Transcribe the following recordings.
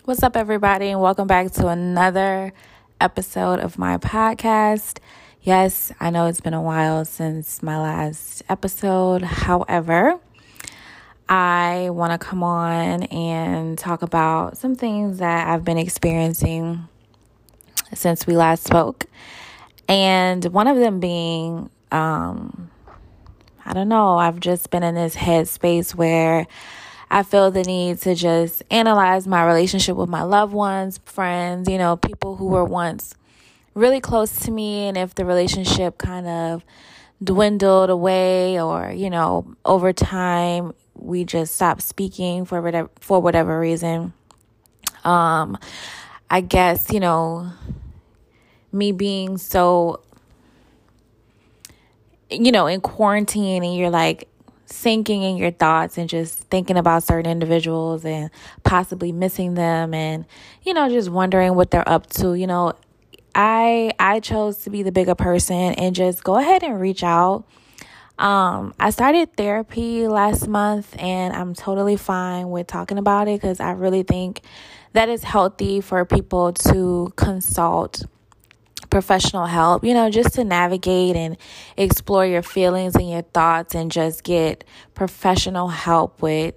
What's up, everybody, and welcome back to another episode of my podcast. Yes, I know it's been a while since my last episode. However, I want to come on and talk about some things that I've been experiencing since we last spoke. And one of them being, I've just been in this headspace where I feel the need to just analyze my relationship with my loved ones, friends, people who were once really close to me. And if the relationship kind of dwindled away or, over time, we just stopped speaking for whatever reason. I guess, me being so, in quarantine and you're like, sinking in your thoughts and just thinking about certain individuals and possibly missing them and, just wondering what they're up to. I chose to be the bigger person and just go ahead and reach out. I started therapy last month and I'm totally fine with talking about it because I really think that it's healthy for people to consult professional help, just to navigate and explore your feelings and your thoughts and just get professional help with,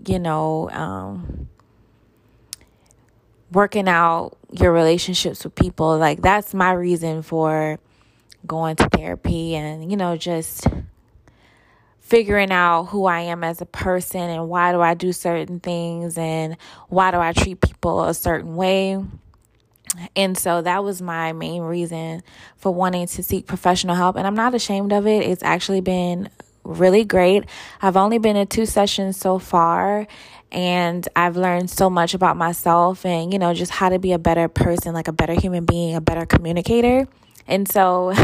working out your relationships with people. Like, that's my reason for going to therapy and, just figuring out who I am as a person and why do I do certain things and why do I treat people a certain way. And so that was my main reason for wanting to seek professional help. And I'm not ashamed of it. It's actually been really great. I've only been in 2 sessions so far. And I've learned so much about myself and, just how to be a better person, like a better human being, a better communicator. And so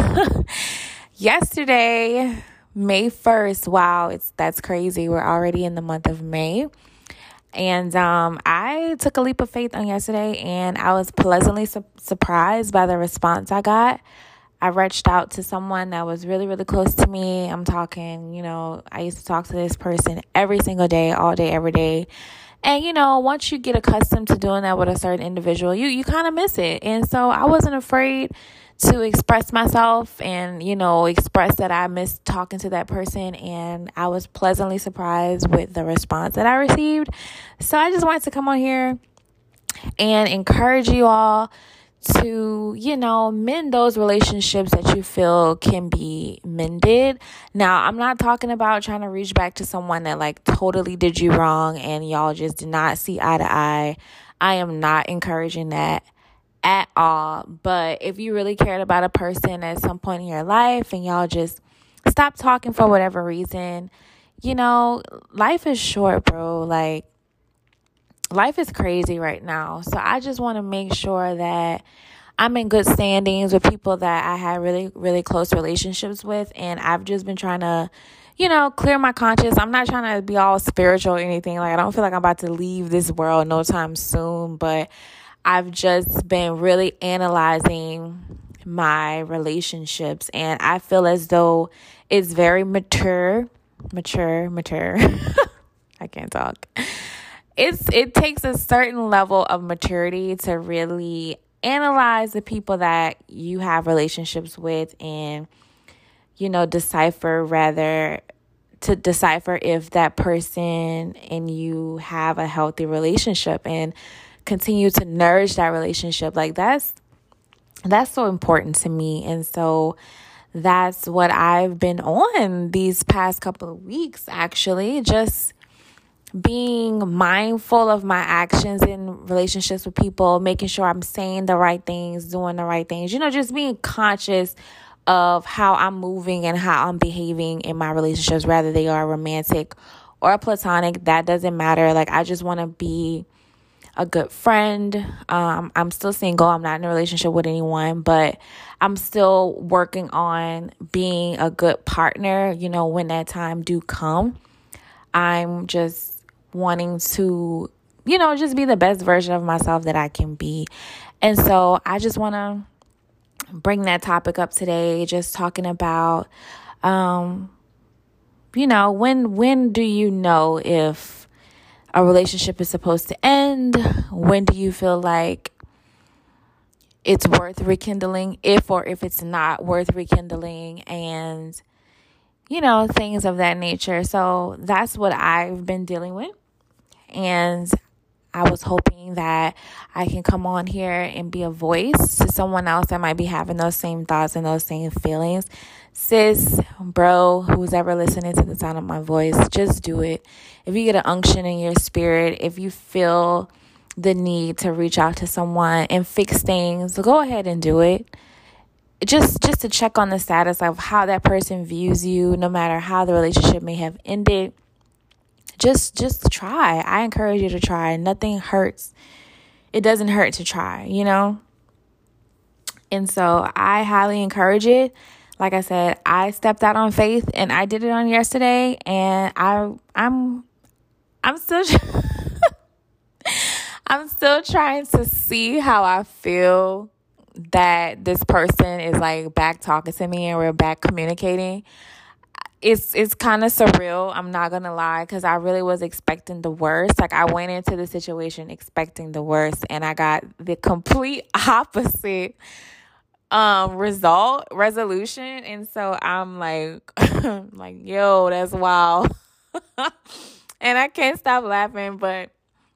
yesterday, May 1st, wow, that's crazy. We're already in the month of May. And I took a leap of faith on yesterday, and I was pleasantly surprised by the response I got. I reached out to someone that was really, really close to me. I'm talking, I used to talk to this person every single day, all day, every day. And, once you get accustomed to doing that with a certain individual, you kind of miss it. And so I wasn't afraid to express myself and, express that I missed talking to that person. And I was pleasantly surprised with the response that I received. So I just wanted to come on here and encourage you all to, mend those relationships that you feel can be mended. Now, I'm not talking about trying to reach back to someone that like totally did you wrong and y'all just did not see eye to eye. I am not encouraging that at all. But if you really cared about a person at some point in your life and y'all just stop talking for whatever reason, life is short, bro. Like, life is crazy right now. So I just want to make sure that I'm in good standings with people that I had really, really close relationships with. And I've just been trying to, clear my conscience. I'm not trying to be all spiritual or anything. Like, I don't feel like I'm about to leave this world no time soon. But I've just been really analyzing my relationships. And I feel as though it's very mature. I can't talk. It takes a certain level of maturity to really analyze the people that you have relationships with and, decipher if that person and you have a healthy relationship and continue to nourish that relationship. Like, that's so important to me. And so that's what I've been on these past couple of weeks, actually, just being mindful of my actions in relationships with people, making sure I'm saying the right things, doing the right things, just being conscious of how I'm moving and how I'm behaving in my relationships, whether they are romantic or platonic. That doesn't matter. Like, I just want to be a good friend. I'm still single. I'm not in a relationship with anyone, but I'm still working on being a good partner, when that time do come. I'm just wanting to, just be the best version of myself that I can be. And so I just want to bring that topic up today, just talking about, when do you know if a relationship is supposed to end? When do you feel like it's worth rekindling, if it's not worth rekindling, and things of that nature. So that's what I've been dealing with. And I was hoping that I can come on here and be a voice to someone else that might be having those same thoughts and those same feelings. Sis, bro, who's ever listening to the sound of my voice, just do it. If you get an unction in your spirit, if you feel the need to reach out to someone and fix things, go ahead and do it. Just to check on the status of how that person views you, no matter how the relationship may have ended. Just try. I encourage you to try. Nothing hurts. It doesn't hurt to try, And so I highly encourage it. Like I said, I stepped out on faith and I did it on yesterday, and I'm still I'm still trying to see how I feel that this person is like back talking to me and we're back communicating. It's kind of surreal, I'm not gonna lie, because I really was expecting the worst. Like, I went into the situation expecting the worst, and I got the complete opposite resolution. And so I'm like like, yo, that's wild. And I can't stop laughing. But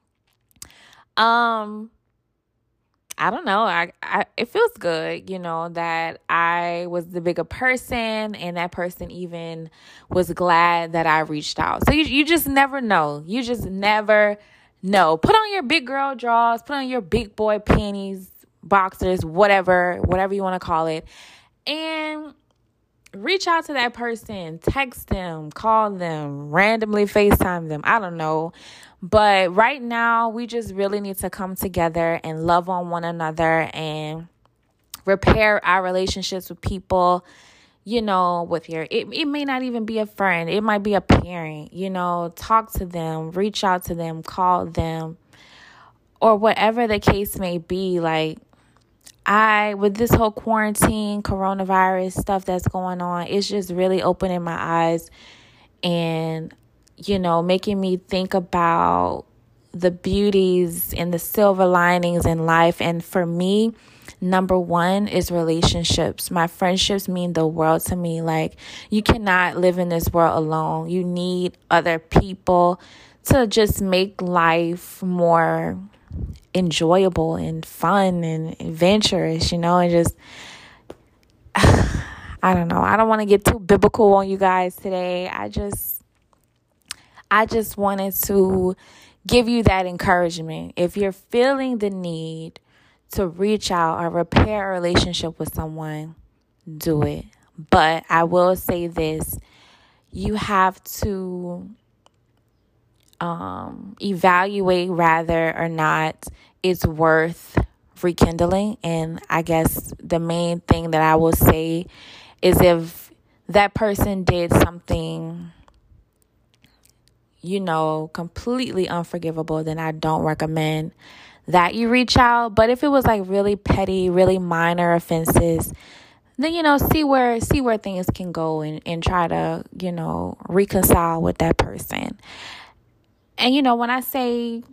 I don't know. I it feels good, that I was the bigger person, and that person even was glad that I reached out. So you just never know. You just never know. Put on your big girl drawers, put on your big boy panties, boxers, whatever you want to call it, and reach out to that person. Text them, call them, randomly FaceTime them. I don't know. But right now, we just really need to come together and love on one another and repair our relationships with people, with it may not even be a friend. It might be a parent, talk to them, reach out to them, call them, or whatever the case may be. Like, with this whole quarantine, coronavirus stuff that's going on, it's just really opening my eyes and making me think about the beauties and the silver linings in life. And for me, number one is relationships. My friendships mean the world to me. Like, you cannot live in this world alone. You need other people to just make life more enjoyable and fun and adventurous, and just, I don't know. I don't want to get too biblical on you guys today. I just wanted to give you that encouragement. If you're feeling the need to reach out or repair a relationship with someone, do it. But I will say this, you have to evaluate whether or not it's worth rekindling. And I guess the main thing that I will say is, if that person did something completely unforgivable, then I don't recommend that you reach out. But if it was like really petty, really minor offenses, then, see where things can go and try to, reconcile with that person. And, when I say,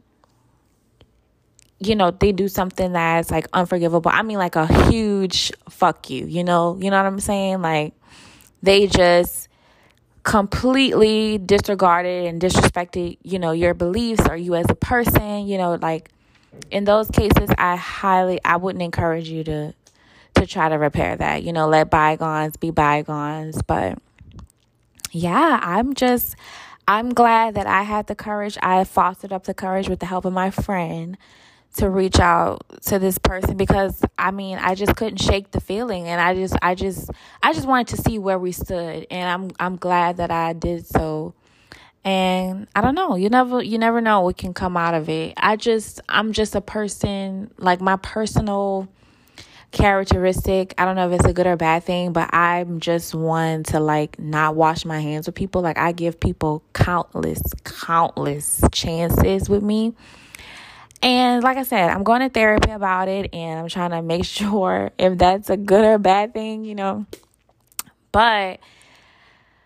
they do something that's like unforgivable, I mean like a huge fuck you, you know what I'm saying? Like, they just completely disregarded and disrespected, your beliefs or you as a person, like, in those cases, I wouldn't encourage you to try to repair that, let bygones be bygones. But yeah, I'm glad that I had the courage. I fostered up the courage with the help of my friend to reach out to this person, because I just couldn't shake the feeling, and I just wanted to see where we stood, and I'm glad that I did so. And I don't know, you never know what can come out of it. I'm just a person, like, my personal characteristic, I don't know if it's a good or bad thing, but I'm just one to like not wash my hands with people. Like, I give people countless chances with me. And like I said, I'm going to therapy about it, and I'm trying to make sure if that's a good or bad thing, But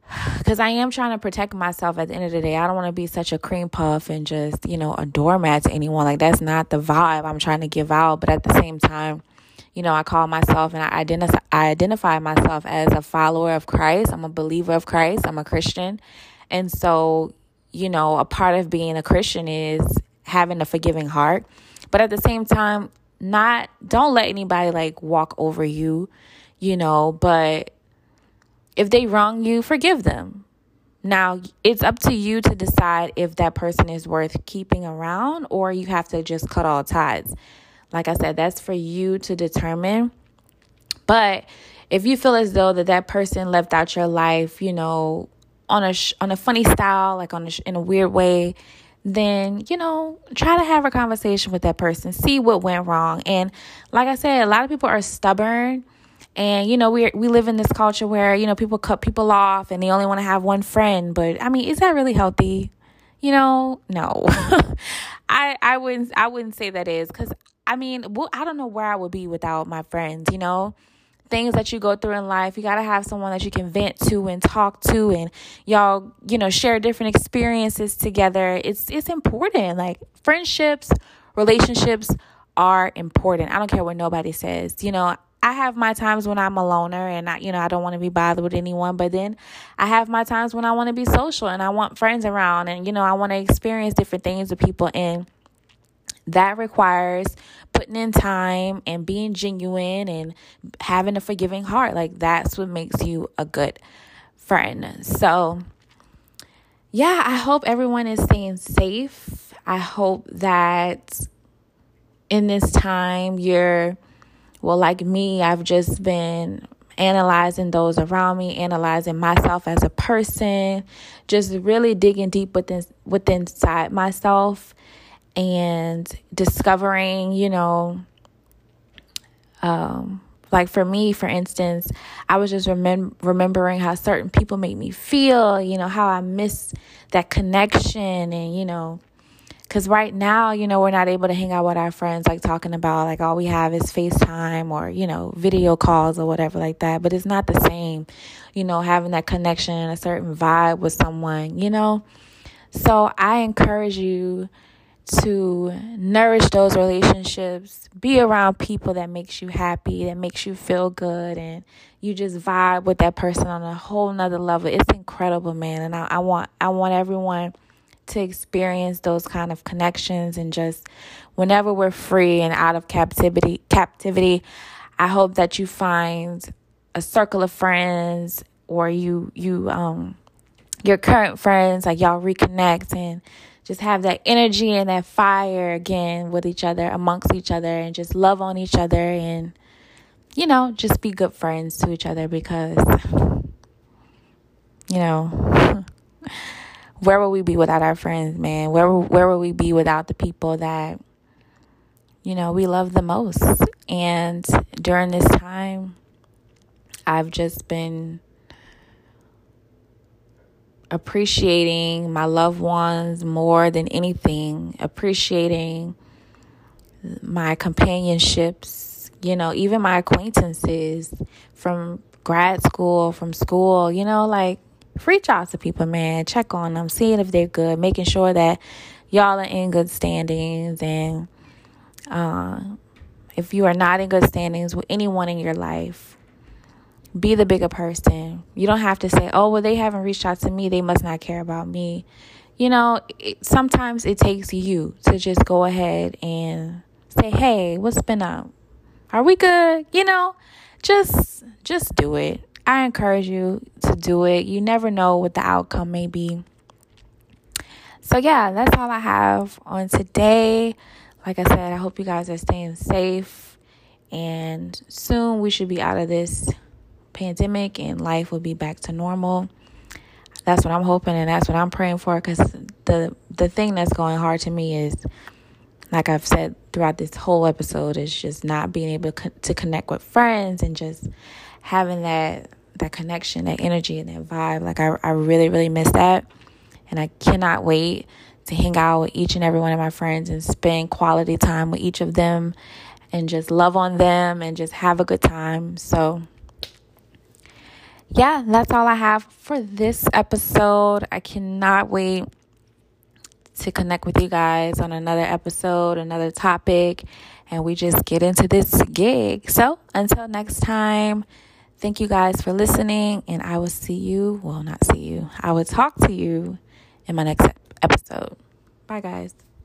because I am trying to protect myself at the end of the day. I don't want to be such a cream puff and just, a doormat to anyone. Like, that's not the vibe I'm trying to give out. But at the same time, I call myself and I identify myself as a follower of Christ. I'm a believer of Christ. I'm a Christian. And so, a part of being a Christian is having a forgiving heart. But at the same time, don't let anybody like walk over you, but if they wrong you, forgive them. Now, it's up to you to decide if that person is worth keeping around, or you have to just cut all ties. Like I said, that's for you to determine. But if you feel as though that person left out your life, on a funny style, like in a weird way, then, try to have a conversation with that person, see what went wrong. And like I said, a lot of people are stubborn. And, we live in this culture where, people cut people off and they only want to have one friend. But I mean, is that really healthy? No. I wouldn't say that is, because I don't know where I would be without my friends, things that you go through in life. You got to have someone that you can vent to and talk to, and y'all, share different experiences together. It's important. Like, friendships, relationships are important. I don't care what nobody says. I have my times when I'm a loner and I don't want to be bothered with anyone. But then I have my times when I want to be social and I want friends around, and, I want to experience different things with people. And that requires putting in time and being genuine and having a forgiving heart. Like, that's what makes you a good friend. So, yeah, I hope everyone is staying safe. I hope that in this time like me, I've just been analyzing those around me, analyzing myself as a person, just really digging deep within inside myself, and discovering, like for me, for instance, I was just remembering how certain people make me feel, how I miss that connection. And, because right now, we're not able to hang out with our friends, like talking about like all we have is FaceTime or, video calls or whatever like that. But it's not the same, having that connection and a certain vibe with someone, So I encourage you to nourish those relationships, be around people that makes you happy, that makes you feel good, and you just vibe with that person on a whole nother level. It's incredible, man. And I want everyone to experience those kind of connections, and just whenever we're free and out of captivity, I hope that you find a circle of friends, or your current friends, like y'all reconnect and just have that energy and that fire again with each other, amongst each other, and just love on each other, and just be good friends to each other, because where would we be without our friends, man? Where would we be without the people that, we love the most? And during this time, I've just been appreciating my loved ones more than anything, appreciating my companionships, even my acquaintances from grad school, from school, like, reach out to people, man. Check on them, seeing if they're good, making sure that y'all are in good standings. And if you are not in good standings with anyone in your life, be the bigger person. You don't have to say, oh, well, they haven't reached out to me, they must not care about me. Sometimes it takes you to just go ahead and say, hey, what's been up? Are we good? Just do it. I encourage you to do it. You never know what the outcome may be. So yeah, that's all I have on today. Like I said, I hope you guys are staying safe, and soon we should be out of this pandemic and life will be back to normal. That's what I'm hoping, and that's what I'm praying for, because the thing that's going hard to me is, like I've said throughout this whole episode, is just not being able to connect with friends, and just having that connection, that energy, and that vibe. Like, I really, really miss that. And I cannot wait to hang out with each and every one of my friends and spend quality time with each of them, and just love on them and just have a good time. So yeah, that's all I have for this episode. I cannot wait to connect with you guys on another episode, another topic, and we just get into this gig. So until next time, thank you guys for listening, and I will I will talk to you in my next episode. Bye, guys.